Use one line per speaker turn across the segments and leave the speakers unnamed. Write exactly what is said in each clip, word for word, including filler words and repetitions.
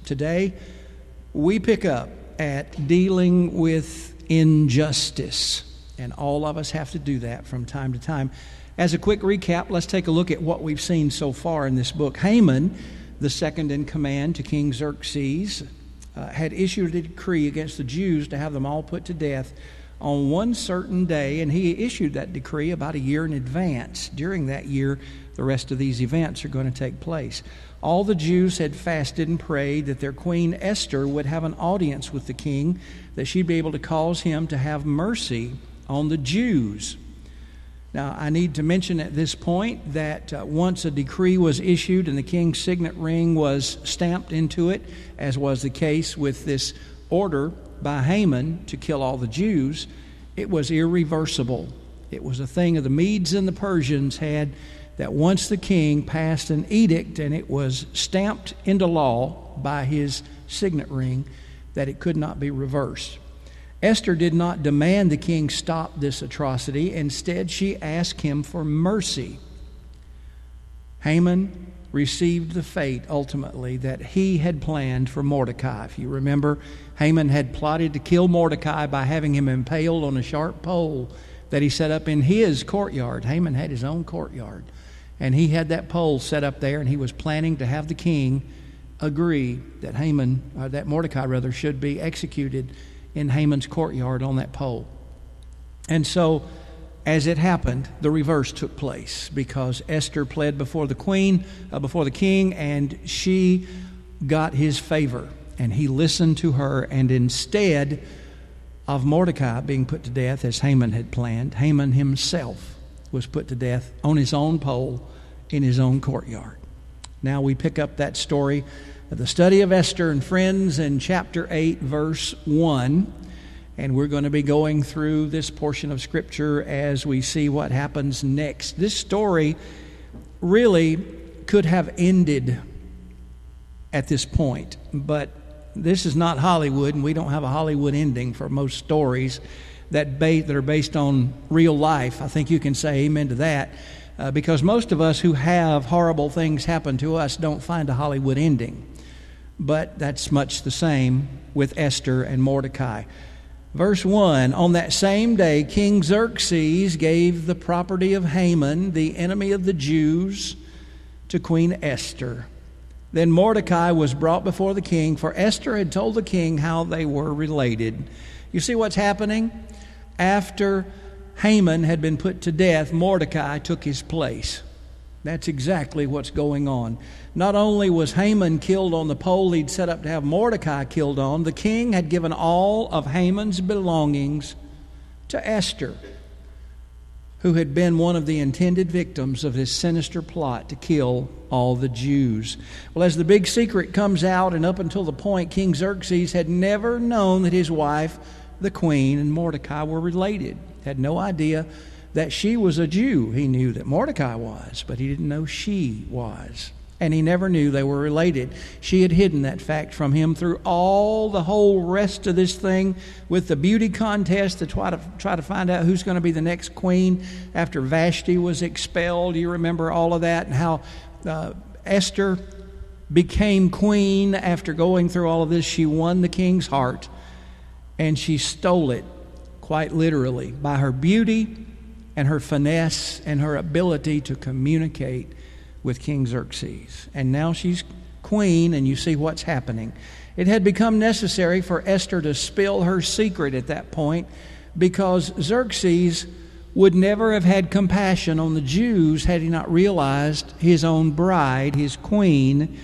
Today, we pick up at dealing with injustice, and all of us have to do that from time to time. As a quick recap, let's take a look at what we've seen so far in this book. Haman, the second in command to King Xerxes, uh, had issued a decree against the Jews to have them all put to death on one certain day, and he issued that decree about a year in advance. During that year, the rest of these events are going to take place. All the Jews had fasted and prayed that their queen Esther would have an audience with the king, that she'd be able to cause him to have mercy on the Jews. Now, I need to mention at this point that uh, once a decree was issued and the king's signet ring was stamped into it, as was the case with this order by Haman to kill all the Jews, it was irreversible. It was a thing of the Medes and the Persians had, that once the king passed an edict and it was stamped into law by his signet ring, that it could not be reversed. Esther did not demand the king stop this atrocity. Instead, she asked him for mercy. Haman received the fate, ultimately, that he had planned for Mordecai. If you remember, Haman had plotted to kill Mordecai by having him impaled on a sharp pole that he set up in his courtyard. Haman had his own courtyard, and he had that pole set up there, and he was planning to have the king agree that Haman, or that Mordecai rather, should be executed in Haman's courtyard on that pole. And so, as it happened, the reverse took place, because Esther pled before the queen, uh, before the king, and she got his favor, and he listened to her. And instead of Mordecai being put to death as Haman had planned, Haman himself was put to death on his own pole in his own courtyard. Now we pick up that story of the study of Esther and friends in chapter eight, verse one. And we're going to be going through this portion of Scripture as we see what happens next. This story really could have ended at this point, but this is not Hollywood, and we don't have a Hollywood ending for most stories that, ba- that are based on real life. I think you can say amen to that, uh, because most of us who have horrible things happen to us don't find a Hollywood ending. But that's much the same with Esther and Mordecai. Verse one, on that same day, King Xerxes gave the property of Haman, the enemy of the Jews, to Queen Esther. Then Mordecai was brought before the king, for Esther had told the king how they were related. You see what's happening? After Haman had been put to death, Mordecai took his place. That's exactly what's going on. Not only was Haman killed on the pole he'd set up to have Mordecai killed on, the king had given all of Haman's belongings to Esther, who had been one of the intended victims of his sinister plot to kill all the Jews. Well, as the big secret comes out, and up until the point, King Xerxes had never known that his wife, the queen, and Mordecai were related. Had no idea that she was a Jew. He knew that Mordecai was, but he didn't know she was. And he never knew they were related. She had hidden that fact from him through all the whole rest of this thing, with the beauty contest to try to try to find out who's going to be the next queen after Vashti was expelled. You remember all of that, and how uh, Esther became queen after going through all of this. She won the king's heart, and she stole it, quite literally, by her beauty and her finesse and her ability to communicate with King Xerxes. And now she's queen, and you see what's happening. It had become necessary for Esther to spill her secret at that point, because Xerxes would never have had compassion on the Jews had he not realized his own bride, his queen,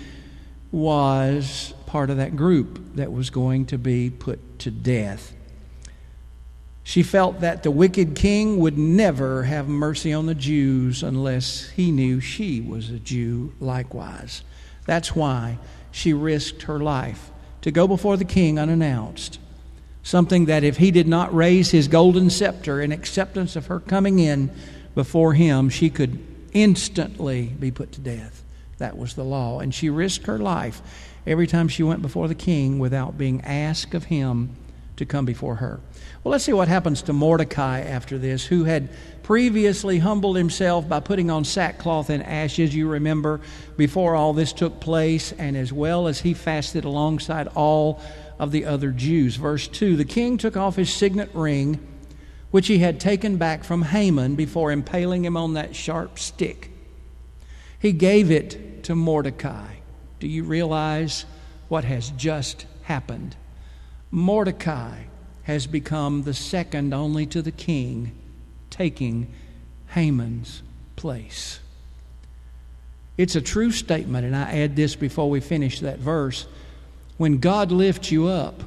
was part of that group that was going to be put to death. She felt that the wicked king would never have mercy on the Jews unless he knew she was a Jew likewise. That's why she risked her life to go before the king unannounced, something that if he did not raise his golden scepter in acceptance of her coming in before him, she could instantly be put to death. That was the law. And she risked her life every time she went before the king without being asked of him to come before her. Well, let's see what happens to Mordecai after this, who had previously humbled himself by putting on sackcloth and ashes, you remember, before all this took place, and as well as he fasted alongside all of the other Jews. Verse two, the king took off his signet ring, which he had taken back from Haman before impaling him on that sharp stick. He gave it to Mordecai. Do you realize what has just happened? Mordecai has become the second only to the king, taking Haman's place. It's a true statement, and I add this before we finish that verse. When God lifts you up,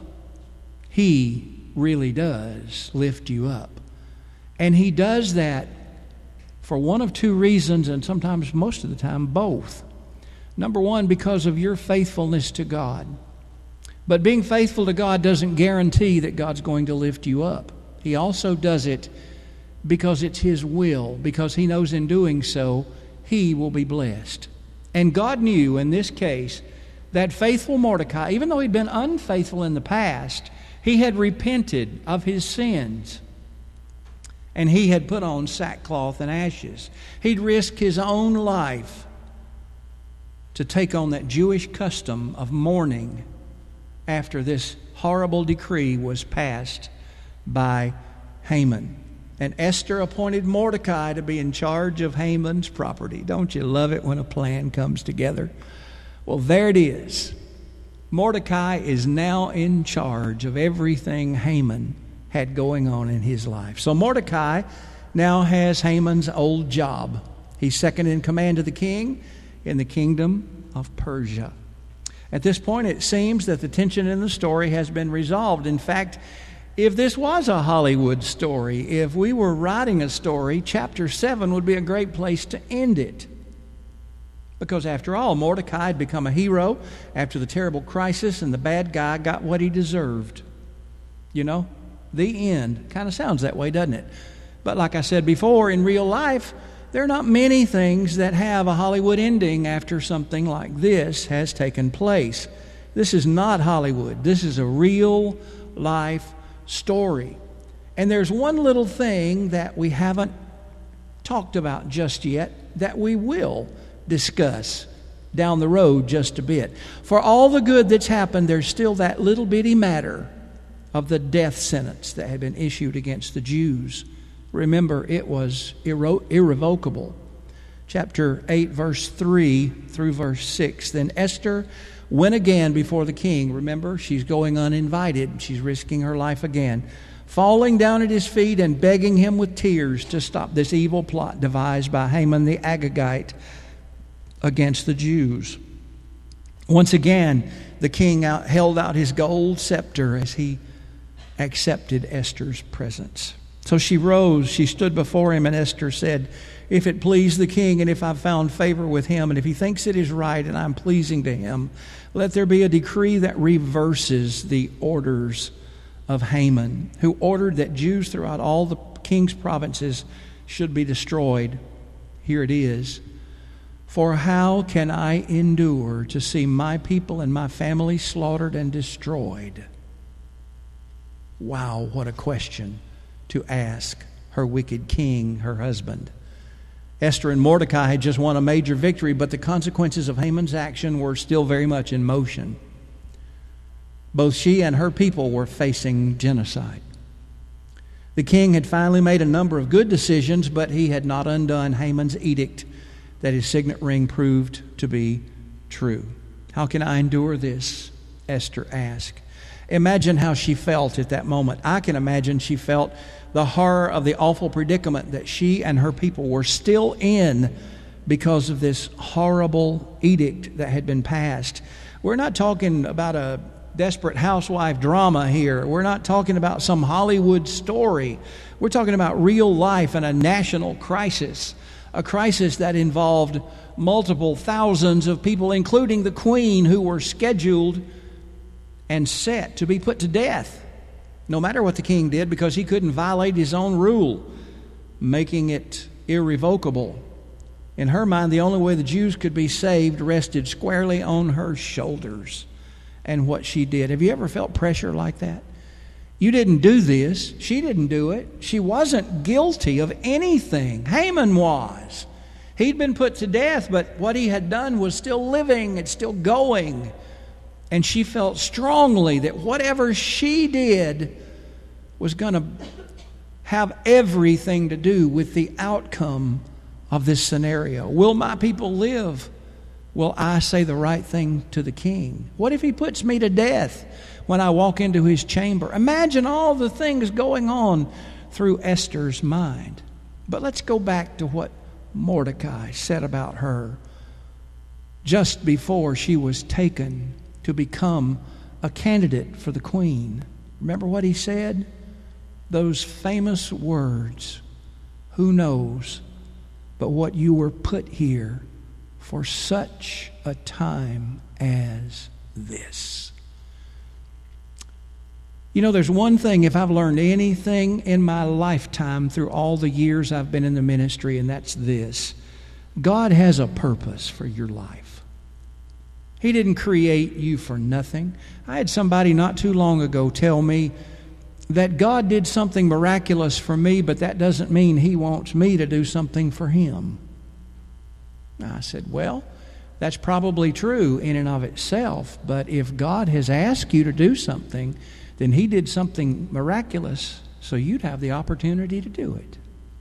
He really does lift you up. And He does that for one of two reasons, and sometimes most of the time both. Number one, because of your faithfulness to God. But being faithful to God doesn't guarantee that God's going to lift you up. He also does it because it's His will, because He knows in doing so, he will be blessed. And God knew in this case that faithful Mordecai, even though he'd been unfaithful in the past, he had repented of his sins. And he had put on sackcloth and ashes. He'd risked his own life to take on that Jewish custom of mourning after this horrible decree was passed by Haman. And Esther appointed Mordecai to be in charge of Haman's property. Don't you love it when a plan comes together? Well, there it is. Mordecai is now in charge of everything Haman had going on in his life. So Mordecai now has Haman's old job. He's second in command to the king in the kingdom of Persia. At this point, it seems that the tension in the story has been resolved. In fact, if this was a Hollywood story, if we were writing a story, chapter seven would be a great place to end it. Because after all, Mordecai had become a hero after the terrible crisis, and the bad guy got what he deserved. You know, the end. Kind of sounds that way, doesn't it? But like I said before, in real life, there are not many things that have a Hollywood ending after something like this has taken place. This is not Hollywood. This is a real life story. And there's one little thing that we haven't talked about just yet that we will discuss down the road just a bit. For all the good that's happened, there's still that little bitty matter of the death sentence that had been issued against the Jews. Remember, it was irre- irrevocable. Chapter eight, verse three through verse six. Then Esther went again before the king. Remember, she's going uninvited. She's risking her life again. Falling down at his feet and begging him with tears to stop this evil plot devised by Haman the Agagite against the Jews. Once again, the king out, held out his gold scepter as he accepted Esther's presence. So she rose, she stood before him, and Esther said, "If it please the king, and if I've found favor with him, and if he thinks it is right and I'm pleasing to him, let there be a decree that reverses the orders of Haman, who ordered that Jews throughout all the king's provinces should be destroyed." Here it is. "For how can I endure to see my people and my family slaughtered and destroyed?" Wow, what a question to ask her wicked king, her husband. Esther and Mordecai had just won a major victory, but the consequences of Haman's action were still very much in motion. Both she and her people were facing genocide. The king had finally made a number of good decisions, but he had not undone Haman's edict that his signet ring proved to be true. "How can I endure this?" Esther asked. Imagine how she felt at that moment. I can imagine she felt the horror of the awful predicament that she and her people were still in because of this horrible edict that had been passed. We're not talking about a desperate housewife drama here. We're not talking about some Hollywood story. We're talking about real life and a national crisis, a crisis that involved multiple thousands of people, including the queen, who were scheduled and set to be put to death, no matter what the king did, because he couldn't violate his own rule, making it irrevocable. In her mind, the only way the Jews could be saved rested squarely on her shoulders and what she did. Have you ever felt pressure like that? You didn't do this. She didn't do it. She wasn't guilty of anything. Haman was. He'd been put to death, but what he had done was still living. It's still going. And she felt strongly that whatever she did was going to have everything to do with the outcome of this scenario. Will my people live? Will I say the right thing to the king? What if he puts me to death when I walk into his chamber? Imagine all the things going on through Esther's mind. But let's go back to what Mordecai said about her just before she was taken to become a candidate for the queen. Remember what he said? Those famous words, "Who knows but what you were put here for such a time as this." You know, there's one thing, if I've learned anything in my lifetime through all the years I've been in the ministry, and that's this: God has a purpose for your life. He didn't create you for nothing. I had somebody not too long ago tell me that God did something miraculous for me, but that doesn't mean He wants me to do something for Him. I said, well, that's probably true in and of itself, but if God has asked you to do something, then He did something miraculous so you'd have the opportunity to do it.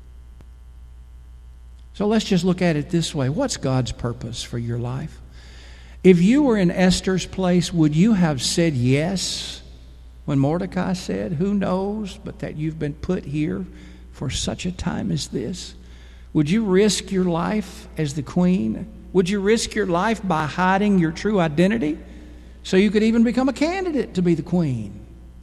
So let's just look at it this way. What's God's purpose for your life? If you were in Esther's place, would you have said yes when Mordecai said, "Who knows but that you've been put here for such a time as this"? Would you risk your life as the queen? Would you risk your life by hiding your true identity so you could even become a candidate to be the queen?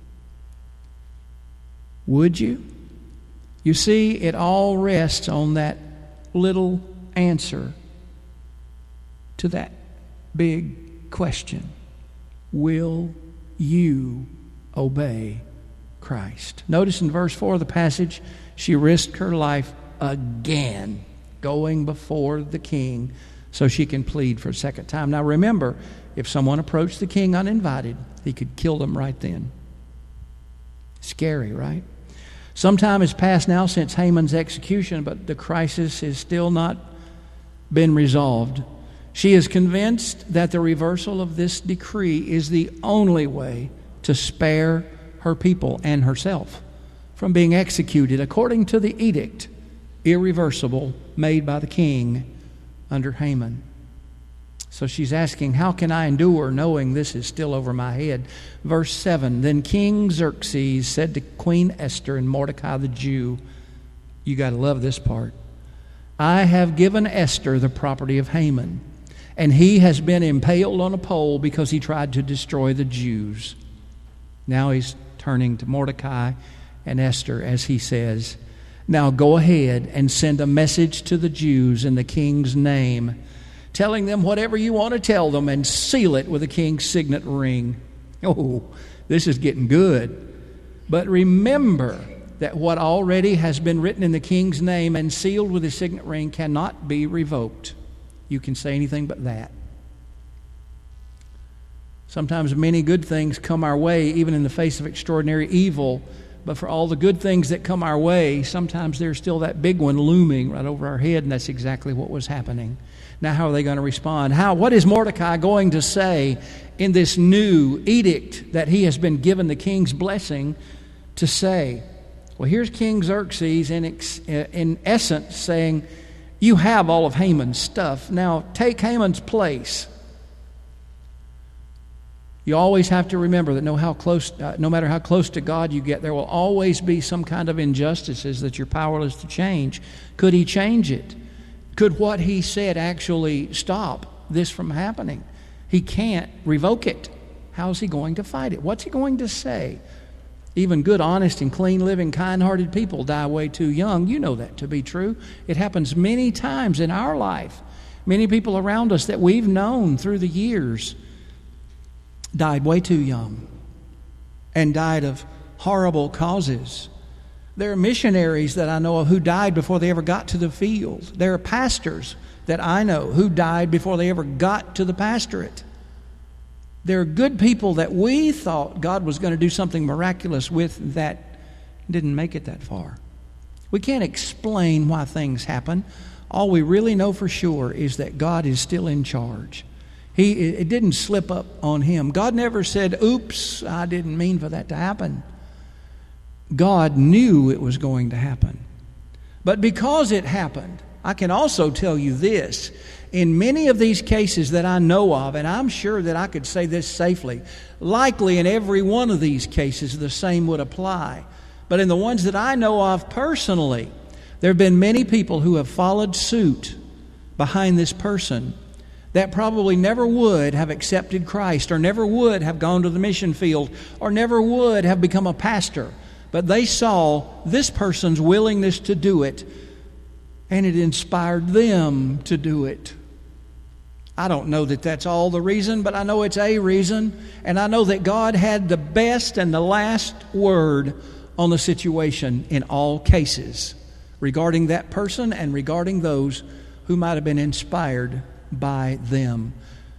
Would you? You see, it all rests on that little answer to that big question. Will you obey Christ? Notice in verse four of the passage, she risked her life again, going before the king so she can plead for a second time. Now remember, if someone approached the king uninvited, he could kill them right then. Scary, right? Some time has passed now since Haman's execution, but the crisis has still not been resolved. She is convinced that the reversal of this decree is the only way to spare her people and herself from being executed according to the edict, irreversible, made by the king under Haman. So she's asking, how can I endure knowing this is still over my head? Verse seven, then King Xerxes said to Queen Esther and Mordecai the Jew, you got to love this part, I have given Esther the property of Haman, and he has been impaled on a pole because he tried to destroy the Jews. Now he's turning to Mordecai and Esther as he says, now go ahead and send a message to the Jews in the king's name, telling them whatever you want to tell them, and seal it with the king's signet ring. Oh, this is getting good. But remember that what already has been written in the king's name and sealed with his signet ring cannot be revoked. You can say anything but that. Sometimes many good things come our way, even in the face of extraordinary evil. But for all the good things that come our way, sometimes there's still that big one looming right over our head, and that's exactly what was happening. Now, how are they going to respond? How? What is Mordecai going to say in this new edict that he has been given the king's blessing to say? Well, here's King Xerxes in, ex, in essence saying, you have all of Haman's stuff. Now, take Haman's place. You always have to remember that no, how close, uh, no matter how close to God you get, there will always be some kind of injustices that you're powerless to change. Could he change it? Could what he said actually stop this from happening? He can't revoke it. How's he going to fight it? What's he going to say? Even good, honest, and clean-living, kind-hearted people die way too young. You know that to be true. It happens many times in our life. Many people around us that we've known through the years died way too young and died of horrible causes. There are missionaries that I know of who died before they ever got to the field. There are pastors that I know who died before they ever got to the pastorate. There are good people that we thought God was going to do something miraculous with that didn't make it that far. We can't explain why things happen. All we really know for sure is that God is still in charge. He, it didn't slip up on Him. God never said, oops, I didn't mean for that to happen. God knew it was going to happen. But because it happened, I can also tell you this. In many of these cases that I know of, and I'm sure that I could say this safely, likely in every one of these cases the same would apply. But in the ones that I know of personally, there have been many people who have followed suit behind this person that probably never would have accepted Christ, or never would have gone to the mission field, or never would have become a pastor. But they saw this person's willingness to do it, and it inspired them to do it. I don't know that that's all the reason, but I know it's a reason. And I know that God had the best and the last word on the situation in all cases, regarding that person and regarding those who might have been inspired by them.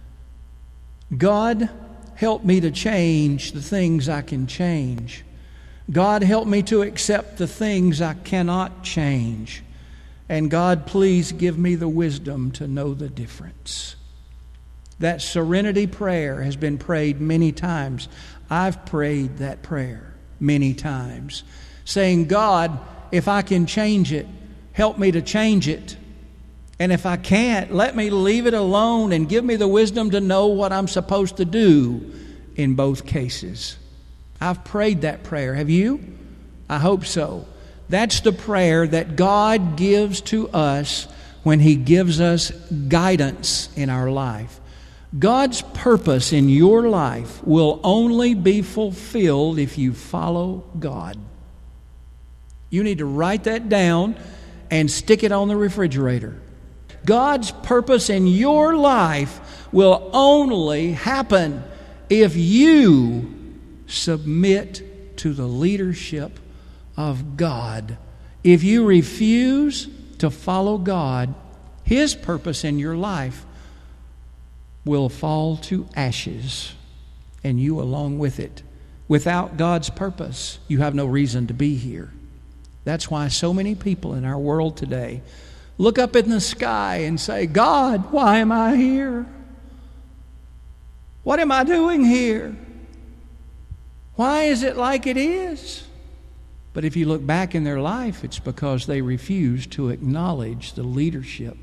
God, help me to change the things I can change. God, help me to accept the things I cannot change. And God, please give me the wisdom to know the difference. That serenity prayer has been prayed many times. I've prayed that prayer many times, saying, God, if I can change it, help me to change it. And if I can't, let me leave it alone and give me the wisdom to know what I'm supposed to do in both cases. I've prayed that prayer. Have you? I hope so. That's the prayer that God gives to us when He gives us guidance in our life. God's purpose in your life will only be fulfilled if you follow God. You need to write that down and stick it on the refrigerator. God's purpose in your life will only happen if you submit to the leadership of God. If you refuse to follow God, His purpose in your life will fall to ashes, and you along with it. Without God's purpose, you have no reason to be here. That's why so many people in our world today look up in the sky and say, God, why am I here? What am I doing here? Why is it like it is? But if you look back in their life, it's because they refused to acknowledge the leadership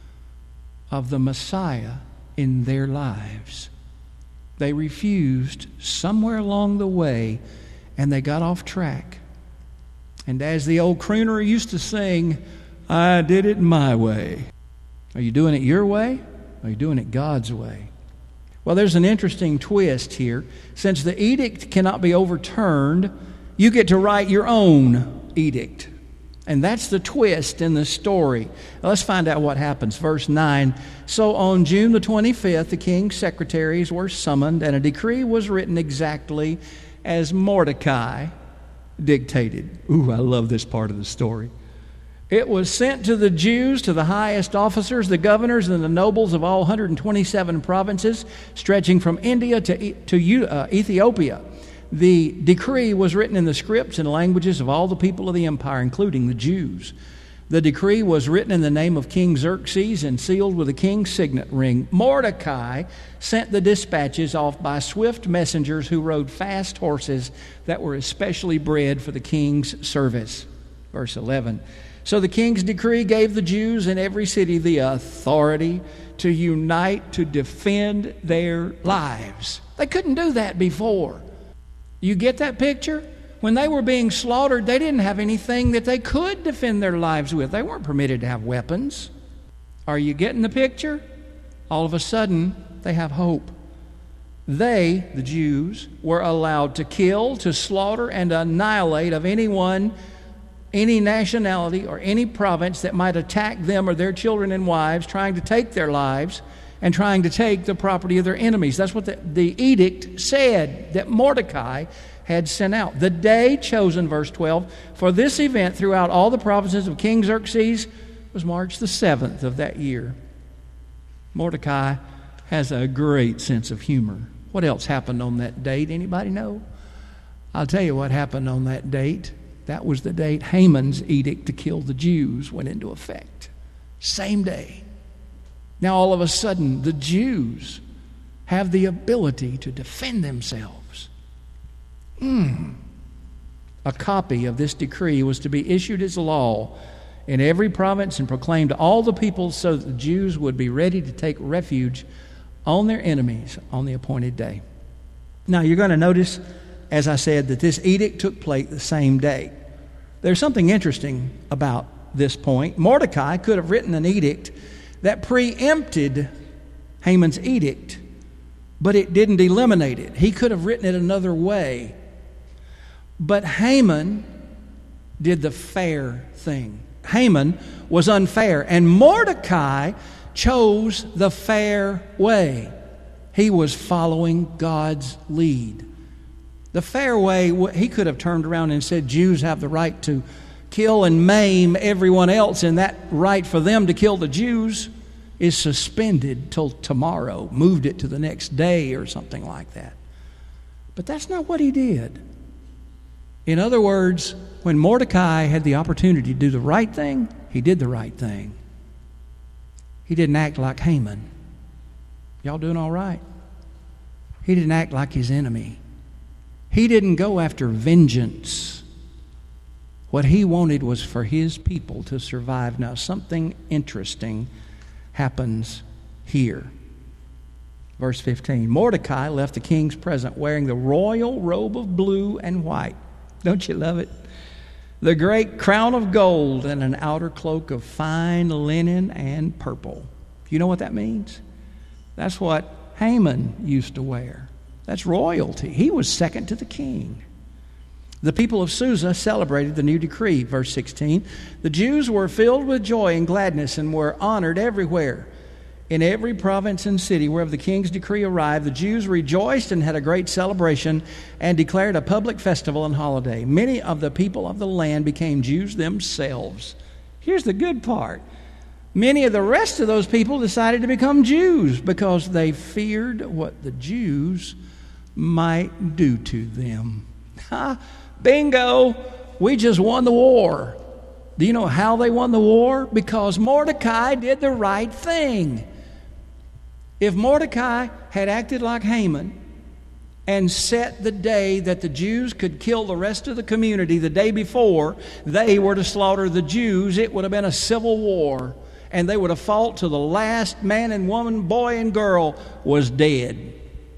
of the Messiah in their lives. They refused somewhere along the way, and they got off track. And as the old crooner used to sing, I did it my way. Are you doing it your way? Or are you doing it God's way? Well, there's an interesting twist here. Since the edict cannot be overturned, you get to write your own edict. And that's the twist in the story. Now, let's find out what happens. Verse nine. So on June the twenty-fifth, the king's secretaries were summoned, and a decree was written exactly as Mordecai dictated. Ooh, I love this part of the story. It was sent to the Jews, to the highest officers, the governors, and the nobles of all one hundred twenty-seven provinces, stretching from India to, to uh, Ethiopia. The decree was written in the scripts and languages of all the people of the empire, including the Jews. The decree was written in the name of King Xerxes and sealed with a king's signet ring. Mordecai sent the dispatches off by swift messengers who rode fast horses that were especially bred for the king's service. Verse eleven. So the king's decree gave the Jews in every city the authority to unite to defend their lives. They couldn't do that before. You get that picture? When they were being slaughtered, they didn't have anything that they could defend their lives with. They weren't permitted to have weapons. Are you getting the picture? All of a sudden, they have hope. They, the Jews, were allowed to kill, to slaughter, and annihilate of anyone, any nationality, or any province that might attack them or their children and wives, trying to take their lives and trying to take the property of their enemies. That's what the, the edict said that Mordecai had sent out. The day chosen, verse twelve, for this event throughout all the provinces of King Xerxes was March the seventh of that year. Mordecai has a great sense of humor. What else happened on that date? Anybody know? I'll tell you what happened on that date. That was the date Haman's edict to kill the Jews went into effect. Same day. Now all of a sudden, the Jews have the ability to defend themselves. Hmm. A copy of this decree was to be issued as law in every province and proclaimed to all the people so that the Jews would be ready to take refuge on their enemies on the appointed day. Now you're going to notice, as I said, that this edict took place the same day. There's something interesting about this point. Mordecai could have written an edict that preempted Haman's edict, but it didn't eliminate it. He could have written it another way. But Haman did the fair thing. Haman was unfair, and Mordecai chose the fair way. He was following God's lead. The fair way, he could have turned around and said Jews have the right to kill and maim everyone else, and that right for them to kill the Jews is suspended till tomorrow, moved it to the next day or something like that. But that's not what he did. In other words, when Mordecai had the opportunity to do the right thing, he did the right thing. He didn't act like Haman. Y'all doing all right? He didn't act like his enemy. He didn't go after vengeance. What he wanted was for his people to survive. Now, something interesting happens here. Verse fifteen, Mordecai left the king's presence wearing the royal robe of blue and white. Don't you love it? The great crown of gold and an outer cloak of fine linen and purple. You know what that means? That's what Haman used to wear. That's royalty. He was second to the king. The people of Susa celebrated the new decree. Verse sixteen, the Jews were filled with joy and gladness and were honored everywhere. In every province and city wherever the king's decree arrived, the Jews rejoiced and had a great celebration and declared a public festival and holiday. Many of the people of the land became Jews themselves. Here's the good part. Many of the rest of those people decided to become Jews because they feared what the Jews might do to them. Ha! Bingo! We just won the war. Do you know how they won the war? Because Mordecai did the right thing. If Mordecai had acted like Haman and set the day that the Jews could kill the rest of the community the day before they were to slaughter the Jews, it would have been a civil war, and they would have fought till the last man and woman, boy and girl was dead.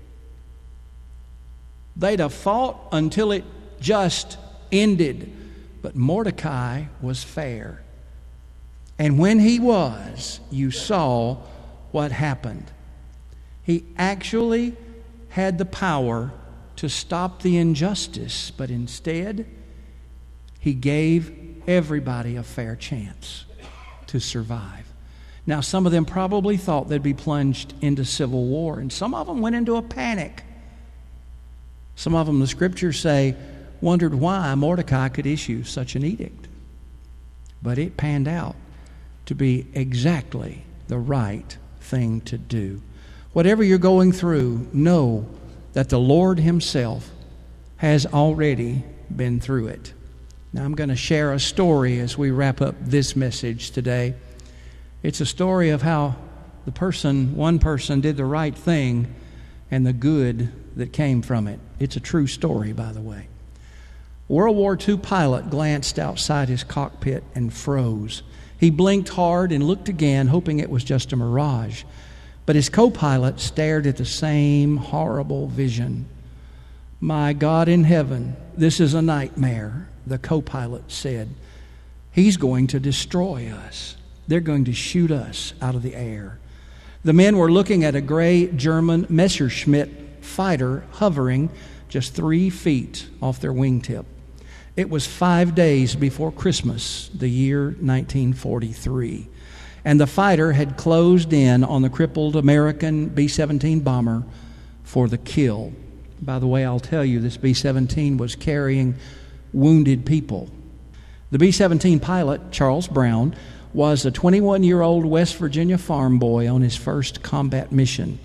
They'd have fought until it just ended. But Mordecai was fair. And when he was, you saw what happened. He actually had the power to stop the injustice, but instead, he gave everybody a fair chance to survive. Now, some of them probably thought they'd be plunged into civil war, and some of them went into a panic. Some of them, the scriptures say, wondered why Mordecai could issue such an edict. But it panned out to be exactly the right thing to do. Whatever you're going through, know that the Lord Himself has already been through it. Now I'm going to share a story as we wrap up this message today. It's a story of how the person, one person did the right thing and the good that came from it. It's a true story, by the way. World War Two pilot glanced outside his cockpit and froze. He blinked hard and looked again, hoping it was just a mirage. But his co-pilot stared at the same horrible vision. My God in heaven, this is a nightmare, the co-pilot said. He's going to destroy us. They're going to shoot us out of the air. The men were looking at a gray German Messerschmitt fighter hovering just three feet off their wingtip. It was five days before Christmas, the year nineteen forty-three, and the fighter had closed in on the crippled American B seventeen bomber for the kill. By the way, I'll tell you, this B seventeen was carrying wounded people. The B seventeen pilot, Charles Brown, was a twenty-one-year-old West Virginia farm boy on his first combat mission.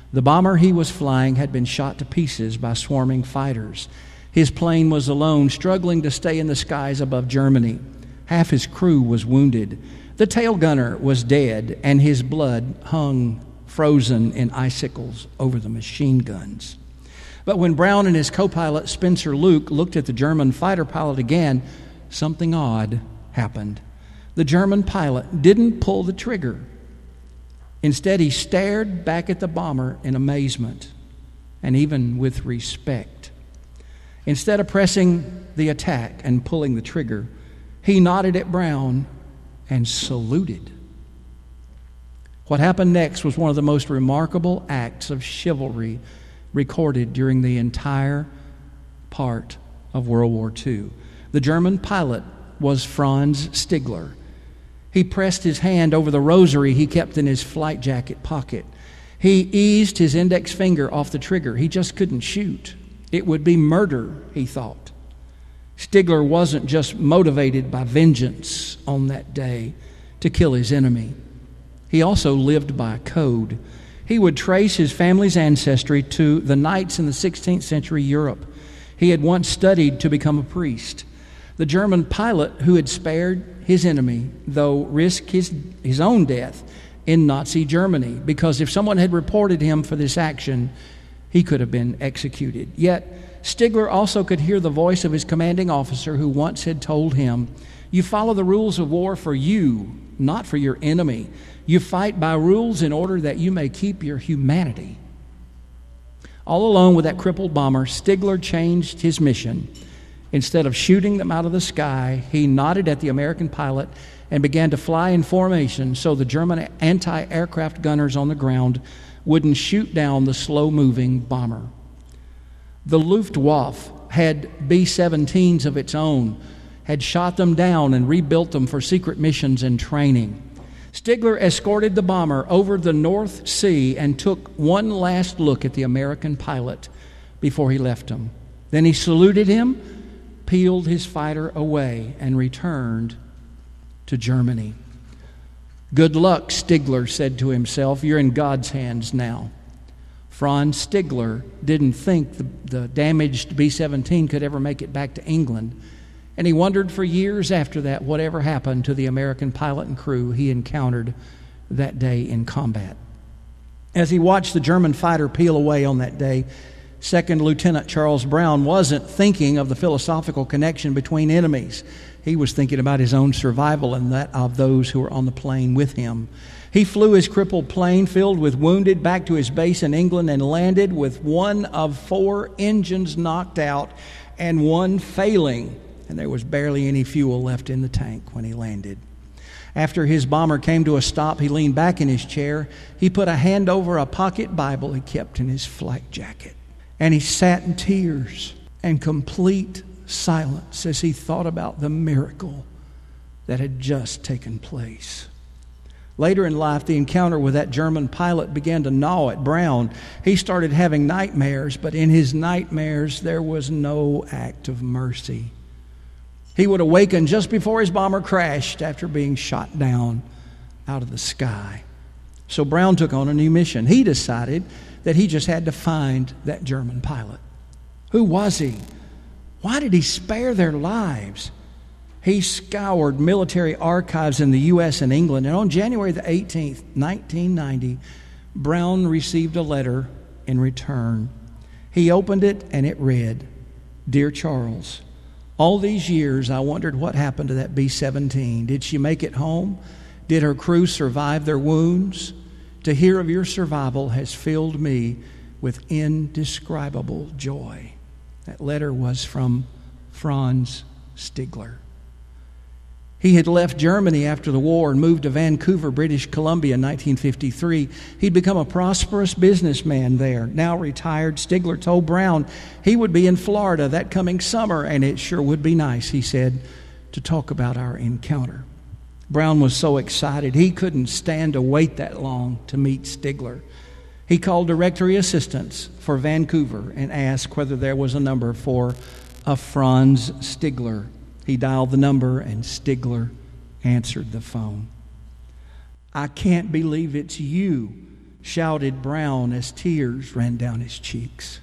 The bomber he was flying had been shot to pieces by swarming fighters. His plane was alone, struggling to stay in the skies above Germany. Half his crew was wounded. The tail gunner was dead, and his blood hung frozen in icicles over the machine guns. But when Brown and his co-pilot Spencer Luke looked at the German fighter pilot again, something odd happened. The German pilot didn't pull the trigger. Instead, he stared back at the bomber in amazement and even with respect. Instead of pressing the attack and pulling the trigger, he nodded at Brown and saluted. What happened next was one of the most remarkable acts of chivalry recorded during the entire part of World War Two. The German pilot was Franz Stigler. He pressed his hand over the rosary he kept in his flight jacket pocket. He eased his index finger off the trigger. He just couldn't shoot. It would be murder, he thought. Stigler wasn't just motivated by vengeance on that day to kill his enemy. He also lived by a code. He would trace his family's ancestry to the knights in the sixteenth century Europe. He had once studied to become a priest. The German pilot who had spared his enemy, though, risked his, his own death in Nazi Germany, because if someone had reported him for this action, he could have been executed. Yet, Stigler also could hear the voice of his commanding officer who once had told him, "You follow the rules of war for you, not for your enemy. You fight by rules in order that you may keep your humanity." All alone with that crippled bomber, Stigler changed his mission. Instead of shooting them out of the sky, he nodded at the American pilot and began to fly in formation so the German anti-aircraft gunners on the ground wouldn't shoot down the slow-moving bomber. The Luftwaffe had B seventeens of its own, had shot them down and rebuilt them for secret missions and training. Stigler escorted the bomber over the North Sea and took one last look at the American pilot before he left him. Then he saluted him, peeled his fighter away, and returned to Germany. "Good luck," Stigler said to himself. "You're in God's hands now." Franz Stigler didn't think the, the damaged B seventeen could ever make it back to England, and he wondered for years after that whatever happened to the American pilot and crew he encountered that day in combat. As he watched the German fighter peel away on that day, Second Lieutenant Charles Brown wasn't thinking of the philosophical connection between enemies. He was thinking about his own survival and that of those who were on the plane with him. He flew his crippled plane filled with wounded back to his base in England and landed with one of four engines knocked out and one failing, and there was barely any fuel left in the tank when he landed. After his bomber came to a stop, he leaned back in his chair. He put a hand over a pocket Bible he kept in his flight jacket. And he sat in tears and complete silence as he thought about the miracle that had just taken place. Later in life, the encounter with that German pilot began to gnaw at Brown. He started having nightmares, but in his nightmares, there was no act of mercy. He would awaken just before his bomber crashed after being shot down out of the sky. So Brown took on a new mission. He decided that he just had to find that German pilot. Who was he? Why did he spare their lives? He scoured military archives in the U S and England, and on January the eighteenth, nineteen ninety, Brown received a letter in return. He opened it and it read, "Dear Charles, all these years I wondered what happened to that B seventeen. Did she make it home? Did her crew survive their wounds? To hear of your survival has filled me with indescribable joy." That letter was from Franz Stigler. He had left Germany after the war and moved to Vancouver, British Columbia in nineteen fifty-three. He'd become a prosperous businessman there. Now retired, Stigler told Brown he would be in Florida that coming summer, and it sure would be nice, he said, to talk about our encounter. Brown was so excited he couldn't stand to wait that long to meet Stigler. He called directory assistants for Vancouver and asked whether there was a number for a Franz Stigler. He dialed the number and Stigler answered the phone. "I can't believe it's you," shouted Brown as tears ran down his cheeks.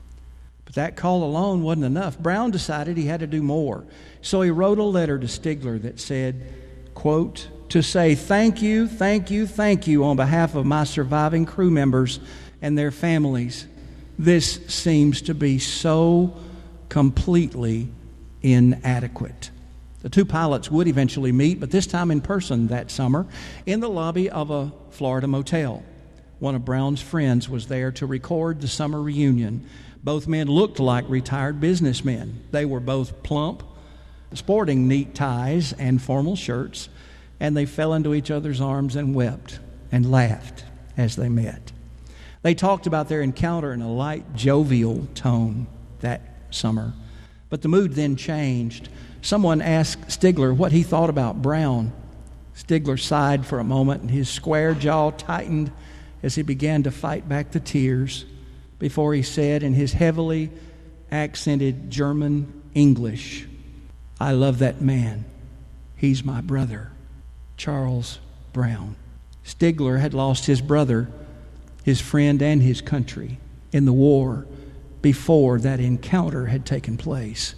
But that call alone wasn't enough. Brown decided he had to do more. So he wrote a letter to Stigler that said, quote, "To say thank you, thank you, thank you on behalf of my surviving crew members and their families. This seems to be so completely inadequate." The two pilots would eventually meet, but this time in person that summer in the lobby of a Florida motel. One of Brown's friends was there to record the summer reunion. Both men looked like retired businessmen. They were both plump, sporting neat ties and formal shirts, and they fell into each other's arms and wept and laughed as they met. They talked about their encounter in a light, jovial tone that summer. But the mood then changed. Someone asked Stigler what he thought about Brown. Stigler sighed for a moment, and his square jaw tightened as he began to fight back the tears before he said in his heavily accented German English, "I love that man. He's my brother, Charles Brown." Stigler had lost his brother, his friend, and his country in the war before that encounter had taken place.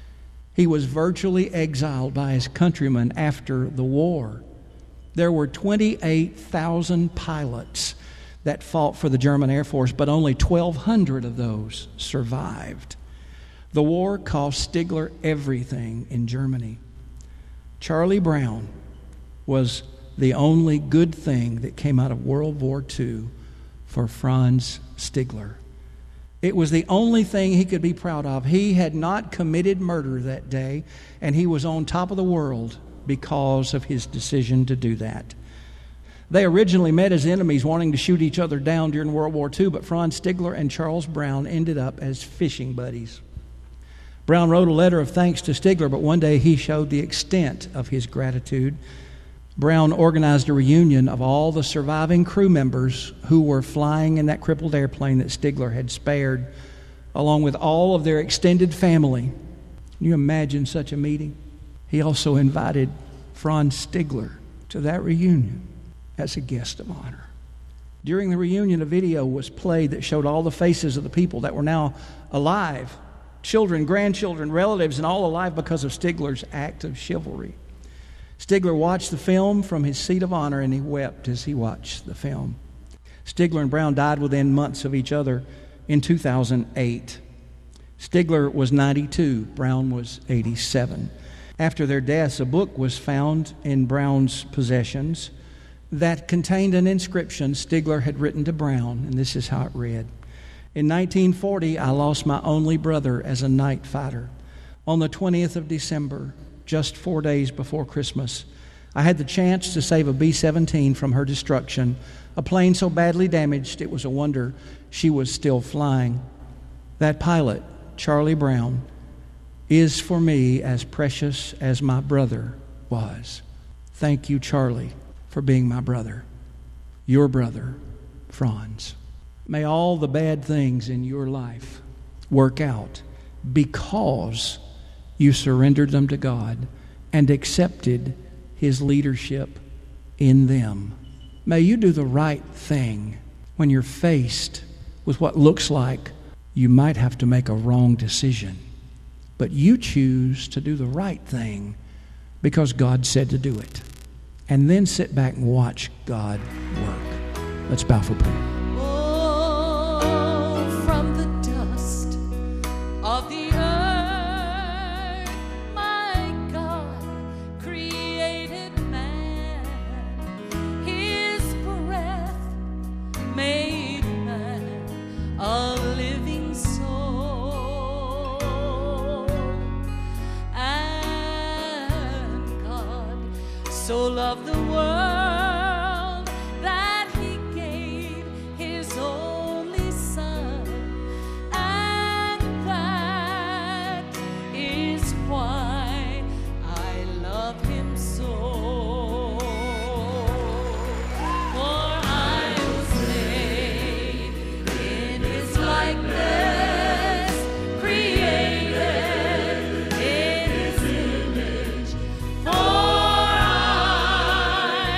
He was virtually exiled by his countrymen after the war. There were twenty-eight thousand pilots that fought for the German Air Force, but only twelve hundred of those survived. The war cost Stigler everything in Germany. Charlie Brown was the only good thing that came out of World War Two for Franz Stigler. It was the only thing he could be proud of. He had not committed murder that day, and he was on top of the world because of his decision to do that. They originally met as enemies, wanting to shoot each other down during World War Two, but Franz Stigler and Charles Brown ended up as fishing buddies. Brown wrote a letter of thanks to Stigler, but one day he showed the extent of his gratitude. Brown organized a reunion of all the surviving crew members who were flying in that crippled airplane that Stigler had spared, along with all of their extended family. Can you imagine such a meeting? He also invited Franz Stigler to that reunion as a guest of honor. During the reunion, a video was played that showed all the faces of the people that were now alive, children, grandchildren, relatives, and all alive because of Stigler's act of chivalry. Stigler watched the film from his seat of honor, and he wept as he watched the film. Stigler and Brown died within months of each other in two thousand eight. Stigler was ninety-two, Brown was eighty-seven. After their deaths, a book was found in Brown's possessions that contained an inscription Stigler had written to Brown, and this is how it read. "In nineteen forty, I lost my only brother as a night fighter. On the twentieth of December, just four days before Christmas, I had the chance to save a B seventeen from her destruction, a plane so badly damaged it was a wonder she was still flying. That pilot, Charlie Brown, is for me as precious as my brother was. Thank you, Charlie, for being my brother. Your brother, Franz." May all the bad things in your life work out because you surrendered them to God and accepted His leadership in them. May you do the right thing when you're faced with what looks like you might have to make a wrong decision. But you choose to do the right thing because God said to do it. And then sit back and watch God work. Let's bow for prayer.
Oh, from the dust of the earth, my God created man. His breath made man a living soul. And God so loved the world that He gave His only Son, and that is why I love Him so. For I was made in His likeness, created in His image. For I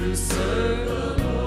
to serve the Lord.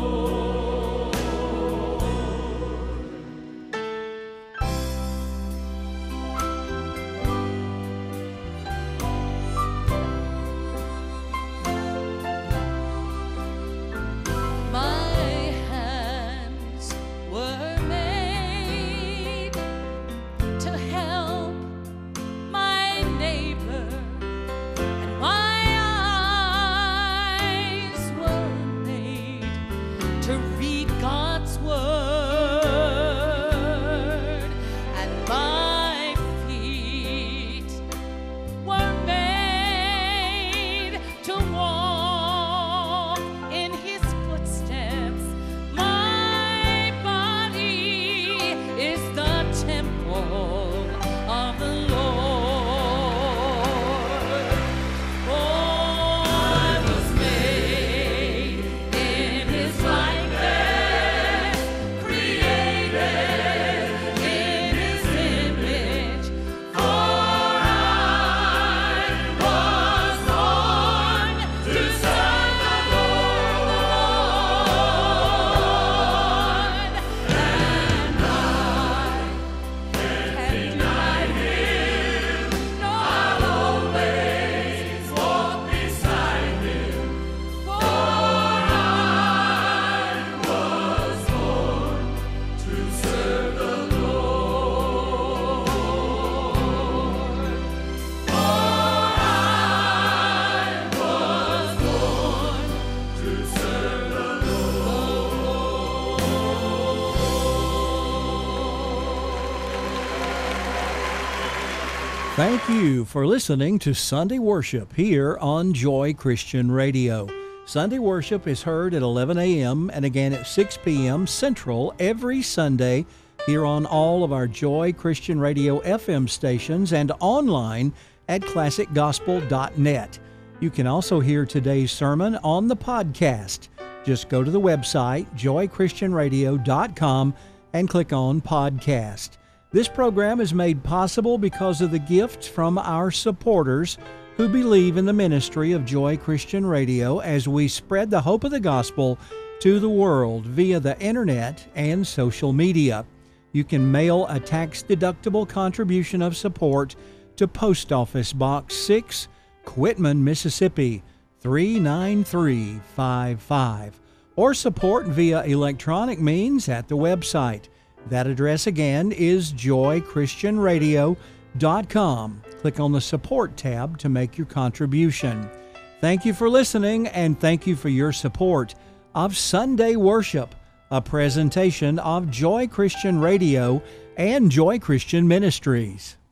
Thank you for listening to Sunday Worship here on Joy Christian Radio. Sunday Worship is heard at eleven a.m. and again at six p.m. Central every Sunday here on all of our Joy Christian Radio F M stations and online at classic gospel dot net. You can also hear today's sermon on the podcast. Just go to the website, joy christian radio dot com, and click on Podcast. This program is made possible because of the gifts from our supporters who believe in the ministry of Joy Christian Radio as we spread the hope of the gospel to the world via the internet and social media. You can mail a tax-deductible contribution of support to Post Office Box six, Quitman, Mississippi, three nine three five five, or support via electronic means at the website. That address again is joy christian radio dot com. Click on the Support tab to make your contribution. Thank you for listening, and thank you for your support of Sunday Worship, a presentation of Joy Christian Radio and Joy Christian Ministries.